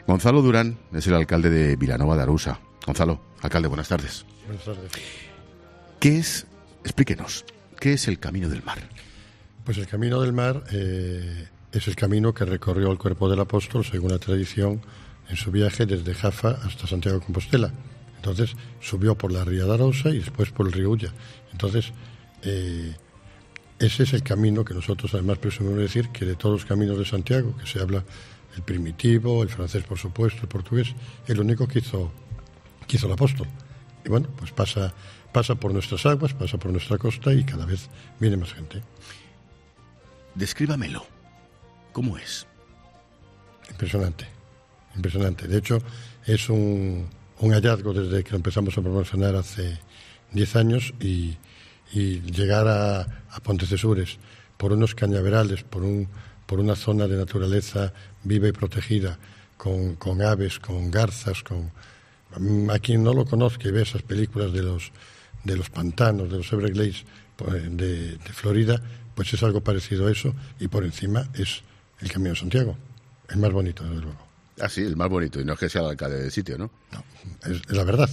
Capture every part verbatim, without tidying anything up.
Gonzalo Durán es el alcalde de Vilanova de Arousa. Gonzalo, alcalde, buenas tardes. Buenas tardes. ¿Qué es, explíquenos, qué es el Camino del Mar? Pues el Camino del Mar eh, es el camino que recorrió el cuerpo del apóstol, según la tradición, en su viaje desde Jafa hasta Santiago de Compostela. Entonces subió por la ría de Arousa y después por el río Ulla. Entonces eh, ese es el camino que nosotros además presumimos decir que de todos los caminos de Santiago, que se habla el primitivo, el francés por supuesto, el portugués, el único que hizo, que hizo el apóstol. Y bueno, pues pasa, pasa por nuestras aguas, pasa por nuestra costa y cada vez viene más gente. Descríbamelo. ¿Cómo es? Impresionante, impresionante. De hecho, es un, un hallazgo desde que lo empezamos a promocionar hace diez años y, y llegar a, a Pontecesures por unos cañaverales, por un por una zona de naturaleza viva y protegida, con, con aves, con garzas, con... A quien no lo conozca y ve esas películas de los, de los pantanos, de los Everglades de, de Florida, pues es algo parecido a eso, y por encima es el Camino de Santiago, el más bonito, desde luego. Ah, sí, el más bonito, y no es que sea el alcalde del sitio, ¿no? No, es, es la verdad.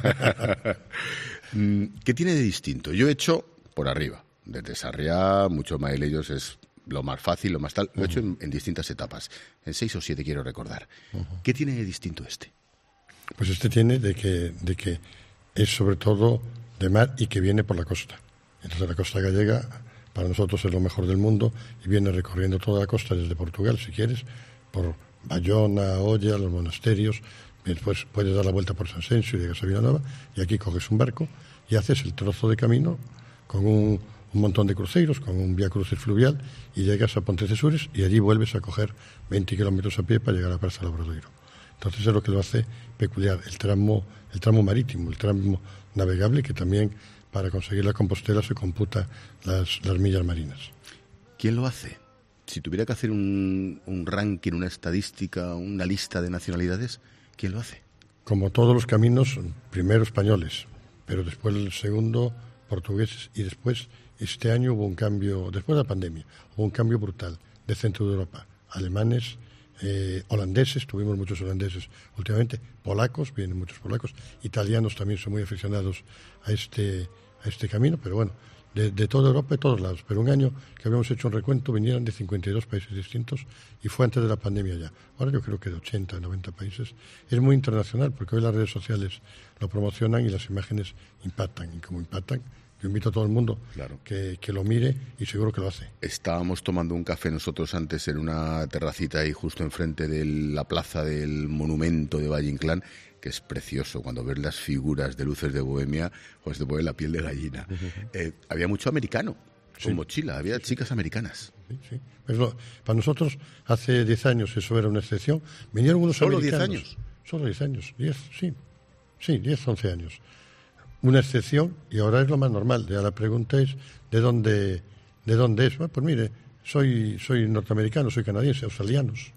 ¿Qué tiene de distinto? Yo he hecho por arriba, desde Sarriá, muchos madrileños es lo más fácil, lo más tal, lo he uh-huh. hecho en, en distintas etapas, en seis o siete quiero recordar. Uh-huh. ¿Qué tiene de distinto este? Pues este tiene de que, de que es sobre todo de mar y que viene por la costa. Entonces la costa gallega para nosotros es lo mejor del mundo y viene recorriendo toda la costa desde Portugal, si quieres, por Bayona, Olla, los monasterios, después puedes dar la vuelta por San Sencio y llegas a Vilanova y aquí coges un barco y haces el trozo de camino con un, un montón de cruceros, con un vía crucis fluvial y llegas a Pontecesures y allí vuelves a coger veinte kilómetros a pie para llegar a Praza del Obradoiro. Entonces es lo que lo hace peculiar, el tramo, el tramo marítimo, el tramo navegable, que también para conseguir la Compostela se computa las, las millas marinas. ¿Quién lo hace? Si tuviera que hacer un, un ranking, una estadística, una lista de nacionalidades, ¿quién lo hace? Como todos los caminos, primero españoles, pero después el segundo portugueses y después este año hubo un cambio, después de la pandemia, hubo un cambio brutal de centro de Europa, alemanes, Eh, holandeses, tuvimos muchos holandeses últimamente, polacos, vienen muchos polacos, italianos también son muy aficionados a este a este camino, pero bueno, de, de toda Europa y todos lados. Pero un año que habíamos hecho un recuento vinieron de cincuenta y dos países distintos y fue antes de la pandemia ya. Ahora yo creo que de ochenta, noventa países. Es muy internacional porque hoy las redes sociales lo promocionan y las imágenes impactan, y como impactan, yo invito a todo el mundo claro. que, que lo mire y seguro que lo hace. Estábamos tomando un café nosotros antes en una terracita ahí justo enfrente de la plaza del monumento de Valle Inclán, que es precioso. Cuando ves las figuras de Luces de Bohemia, pues te pone la piel de gallina. Uh-huh. Eh, había mucho americano con sí. mochila, había sí. chicas americanas. Sí, sí. Pues lo, para nosotros hace diez años eso era una excepción. Vinieron unos ¿Solo americanos. diez años? Solo diez años, diez, sí. Sí, diez, once años. Una excepción y ahora es lo más normal. Ya la pregunta es ¿de dónde, de dónde es? Bueno, pues mire, soy, soy norteamericano, soy canadiense, australianos,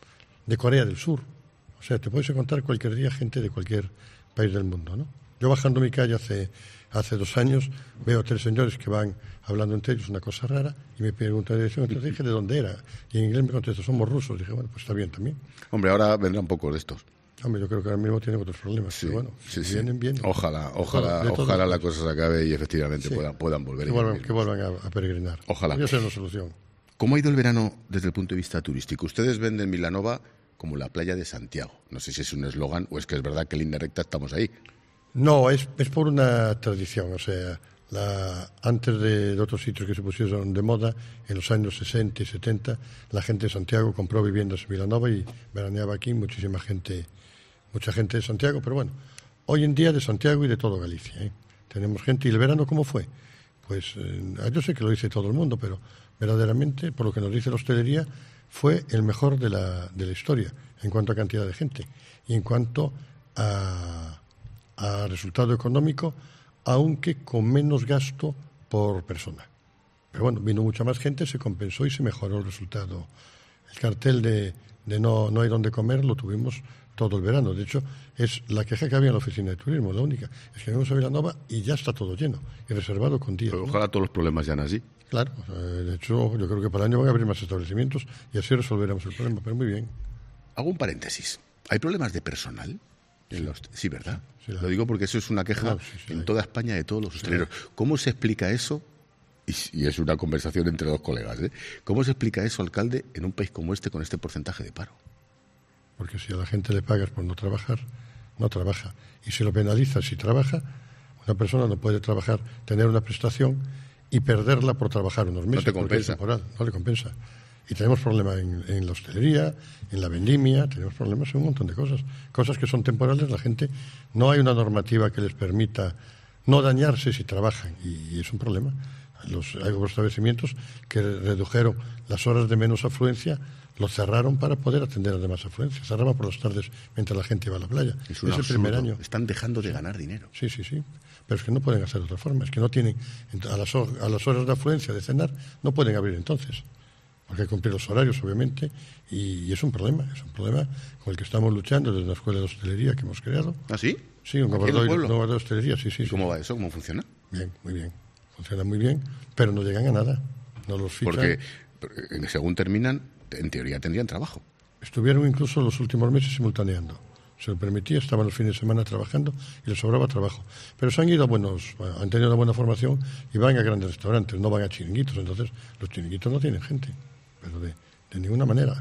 de Corea del Sur. O sea, te puedes encontrar cualquier día gente de cualquier país del mundo, ¿no? Yo bajando mi calle hace, hace dos años veo tres señores que van hablando entre ellos una cosa rara y me preguntan de dirección. Entonces dije de dónde era y en inglés me contestó, somos rusos. Dije, bueno, pues está bien también. Hombre, ahora vendrán pocos de estos. Hombre, yo creo que ahora mismo tienen otros problemas, sí, pero bueno, sí, sí. vienen bien. Ojalá, ojalá, todo, ojalá la cosa se acabe y efectivamente sí. puedan, puedan volver. Que vuelvan, que vuelvan a, a peregrinar. Ojalá. Esa es la solución. ¿Cómo ha ido el verano desde el punto de vista turístico? Ustedes venden Vilanova como la playa de Santiago. No sé si es un eslogan o es que es verdad que en línea recta estamos ahí. No, es, es por una tradición, o sea, la, antes de, de otros sitios que se pusieron de moda, en los años sesenta y setenta, la gente de Santiago compró viviendas en Vilanova y veraneaba aquí, muchísima gente... Mucha gente de Santiago, pero bueno, hoy en día de Santiago y de todo Galicia. ¿eh? Tenemos gente. ¿Y el verano cómo fue? Pues eh, yo sé que lo dice todo el mundo, pero verdaderamente, por lo que nos dice la hostelería, fue el mejor de la, de la historia en cuanto a cantidad de gente y en cuanto a, a resultado económico, aunque con menos gasto por persona. Pero bueno, vino mucha más gente, se compensó y se mejoró el resultado. El cartel de, de no, no hay donde comer lo tuvimos todo el verano. De hecho, es la queja que había en la oficina de turismo, la única. Es que venimos a Vilanova y ya está todo lleno y reservado con días. Pero ojalá ¿no? todos los problemas sean así. Claro, de hecho, yo creo que para el año van a abrir más establecimientos y así resolveremos el problema, pero muy bien. Hago un paréntesis. ¿Hay problemas de personal? Sí, los, sí ¿verdad? Sí, sí, la... Lo digo porque eso es una queja claro, sí, sí, en toda España de todos los hosteleros. Sí, ¿cómo se explica eso? Y, y es una conversación entre dos colegas, ¿eh? ¿Cómo se explica eso, alcalde, en un país como este con este porcentaje de paro? Porque si a la gente le pagas por no trabajar, no trabaja. Y si lo penalizas si trabaja, una persona no puede trabajar, tener una prestación y perderla por trabajar unos meses. No te compensa. Es temporal, no le compensa. Y tenemos problemas en, en la hostelería, en la vendimia, tenemos problemas en un montón de cosas. Cosas que son temporales, la gente, no hay una normativa que les permita no dañarse si trabajan, y, y es un problema. Los, hay establecimientos que redujeron las horas de menos afluencia, los cerraron para poder atender a demás afluencia. Cerraban por las tardes mientras la gente iba a la playa. Es, un es el primer año. Están dejando de ganar dinero. Sí, sí, sí. Pero es que no pueden hacer de otra forma. Es que no tienen, a las, a las horas de afluencia de cenar, no pueden abrir entonces. Porque hay que cumplir los horarios, obviamente, y, y es un problema, es un problema con el que estamos luchando desde la escuela de hostelería que hemos creado. ¿Ah, sí? Sí, un gobernador de hostelería, sí, sí. ¿Y sí, cómo sí. va eso? ¿Cómo funciona? Bien, muy bien. Funciona muy bien, pero no llegan a nada. No los fichan. Porque, según terminan, en teoría tendrían trabajo. Estuvieron incluso los últimos meses simultaneando. Se lo permitía, estaban los fines de semana trabajando y les sobraba trabajo. Pero se han ido a buenos, han tenido una buena formación y van a grandes restaurantes, no van a chiringuitos. Entonces, los chiringuitos no tienen gente, pero de, de ninguna manera.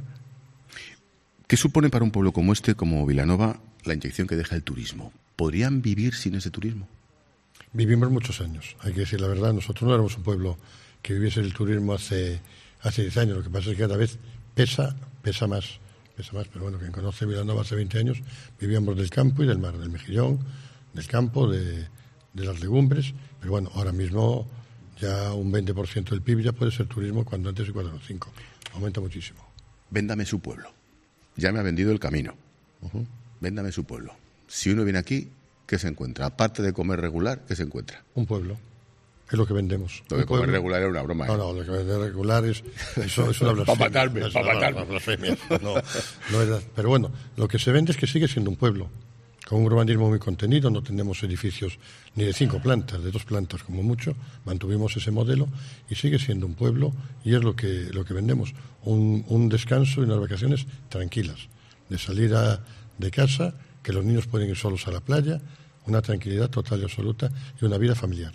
¿Qué supone para un pueblo como este, como Vilanova, la inyección que deja el turismo? ¿Podrían vivir sin ese turismo? Vivimos muchos años, hay que decir la verdad. Nosotros no éramos un pueblo que viviese el turismo hace hace diez años. Lo que pasa es que cada vez pesa, pesa más. Pesa más, pero bueno, quien conoce Vilanova hace veinte años, vivíamos del campo y del mar, del mejillón, del campo, de, de las legumbres, pero bueno, ahora mismo ya un veinte por ciento del P I B ya puede ser turismo cuando antes y cuando no cinco. Aumenta muchísimo. Véndame su pueblo. Ya me ha vendido el camino. Uh-huh. Véndame su pueblo. Si uno viene aquí, ¿qué se encuentra? Aparte de comer regular, ¿qué se encuentra? Un pueblo. Es lo que vendemos. Lo de comer regular era una broma. ¿eh? No, no, lo que vender regular es, eso, es una blasfemia. Para matarme, para matarme. Blasfemia. No, no era, pero bueno, lo que se vende es que sigue siendo un pueblo, con un urbanismo muy contenido. No tenemos edificios ni de cinco plantas, de dos plantas como mucho. Mantuvimos ese modelo y sigue siendo un pueblo y es lo que, lo que vendemos. Un, un descanso y unas vacaciones tranquilas, de salir a, de casa, que los niños pueden ir solos a la playa, una tranquilidad total y absoluta y una vida familiar.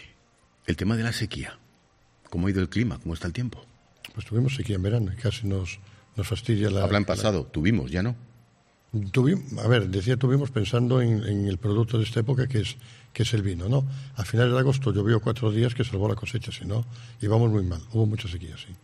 El tema de la sequía. ¿Cómo ha ido el clima? ¿Cómo está el tiempo? Pues tuvimos sequía en verano y casi nos, nos fastidia la... Habla en pasado. La... Tuvimos, ya no. Tuvimos, a ver, decía tuvimos pensando en, en el producto de esta época que es, que es el vino, ¿no? A finales de agosto llovió cuatro días que salvó la cosecha, si no, íbamos muy mal. Hubo mucha sequía, sí.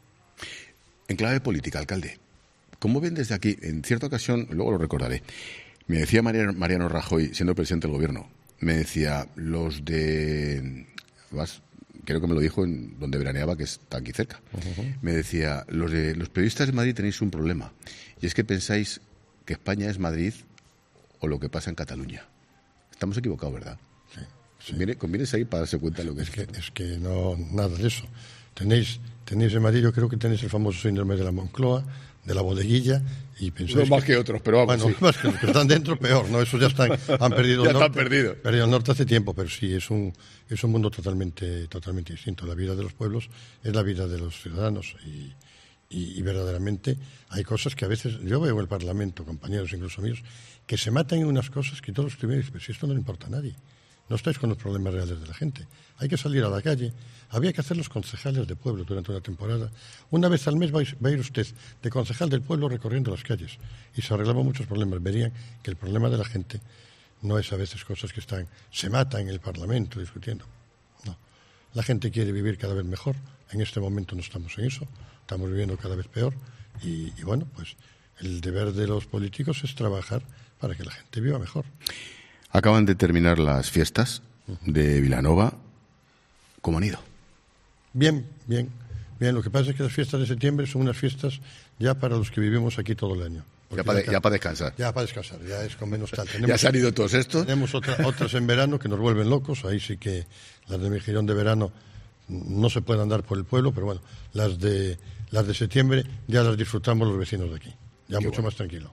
En clave política, alcalde, ¿cómo ven desde aquí? En cierta ocasión, luego lo recordaré, me decía Mariano, Mariano Rajoy, siendo presidente del gobierno, me decía, los de... Vas, creo que me lo dijo en donde veraneaba, que está aquí cerca. Uh-huh. Me decía, los, de, los periodistas de Madrid tenéis un problema, y es que pensáis que España es Madrid o lo que pasa en Cataluña. Estamos equivocados, ¿verdad? Sí, sí. Conviene, conviene salir para darse cuenta de lo que es. Es que, es que no, nada de eso. Tenéis, tenéis en Madrid, yo creo que tenéis el famoso síndrome de la Moncloa, de la bodeguilla, y pensáis... No más que, que otros, pero vamos, bueno, sí. Más que los que están dentro, peor, ¿no? Esos ya están, han perdido ya el norte. están perdidos. Perdido el norte hace tiempo, pero sí, es un, es un mundo totalmente, totalmente distinto. La vida de los pueblos es la vida de los ciudadanos y... Y, y verdaderamente hay cosas que a veces, yo veo en el Parlamento, compañeros incluso míos, que se matan en unas cosas que todos los primeros dicen, pero si esto no le importa a nadie, no estáis con los problemas reales de la gente. Hay que salir a la calle, había que hacer los concejales de pueblo durante una temporada. Una vez al mes va a ir usted de concejal del pueblo recorriendo las calles y se arreglaban muchos problemas. Verían que el problema de la gente no es a veces cosas que están, se matan en el Parlamento discutiendo. No, la gente quiere vivir cada vez mejor. En este momento no estamos en eso. Estamos viviendo cada vez peor y, y, bueno, pues el deber de los políticos es trabajar para que la gente viva mejor. Acaban de terminar las fiestas de Vilanova. ¿Cómo han ido? Bien, bien, bien. Lo que pasa es que las fiestas de septiembre son unas fiestas ya para los que vivimos aquí todo el año. Ya para, ya para descansar. Ya para descansar, ya es con menos tal. Tenemos, ya se han ido todos estos. Tenemos otra, otras en verano que nos vuelven locos. Ahí sí que las de Mejillón de verano no se pueden andar por el pueblo, pero bueno, las de las de septiembre ya las disfrutamos los vecinos de aquí, ya Qué mucho bueno. Más tranquilo.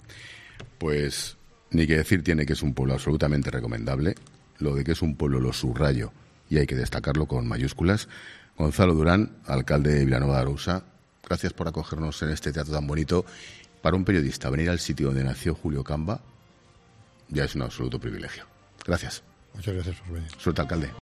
Pues ni que decir tiene que es un pueblo absolutamente recomendable. Lo de que es un pueblo lo subrayo y hay que destacarlo con mayúsculas. Gonzalo Durán, alcalde de Vilanova de Arousa, gracias por acogernos en este teatro tan bonito para un periodista venir al sitio donde nació Julio Camba ya es un absoluto privilegio. Gracias. Muchas gracias por venir. Suerte, alcalde.